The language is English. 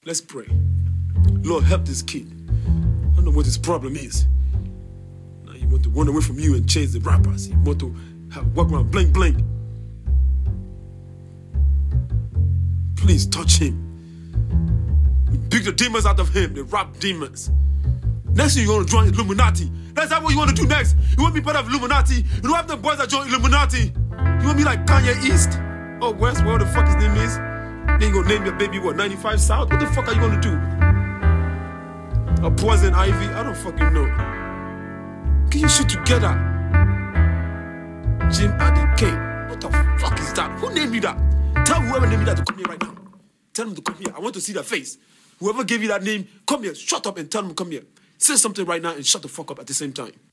Let's pray. Lord, help this kid. I don't know what his problem is. Now you want to run away from you and chase the rappers. You want to walk around bling bling. Please touch him. Pick the demons out of him, the rap demons. Next thing you want to join Illuminati. That's not what you want to do next. You want to be part of Illuminati. You don't have the boys that join Illuminati. You want to be like Kanye East? Oh, West, what the fuck his name is? Then you gonna name your baby, what, 95 South? What the fuck are you gonna do? A Poison Ivy? I don't fucking know. Get your shit together. Jim Addy K. What the fuck is that? Who named you that? Tell whoever named you that to come here right now. Tell them to come here. I want to see their face. Whoever gave you that name, come here. Shut up and tell them to come here. Say something right now and shut the fuck up at the same time.